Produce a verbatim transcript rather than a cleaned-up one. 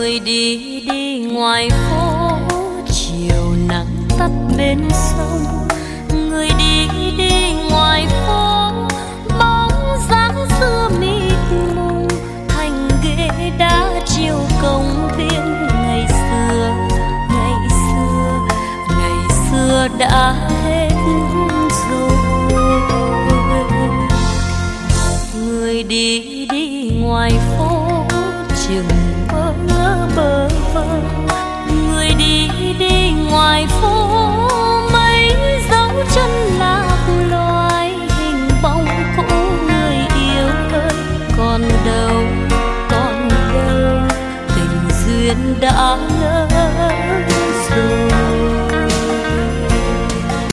Người đi đi ngoài phố, chiều nắng tắt bên sông. Người đi đi ngoài phố, bóng dáng xưa mịt mùng, thành ghế đá chiều công viên. Ngày xưa, ngày xưa, ngày xưa đã hết rồi. Người đi đi ngoài phố, chừng bơ ngỡ bơ vơ. Người đi đi ngoài phố, mấy dấu chân lạc loài. Hình bóng cũ người yêu ơi, còn đâu, còn đâu tình duyên đã